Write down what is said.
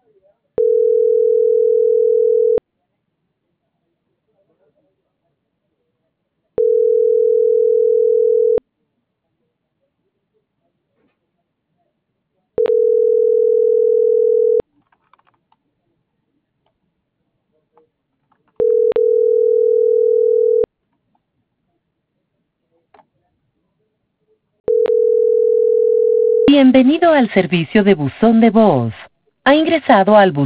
Bienvenido al servicio de buzón de voz. Ha ingresado al buzón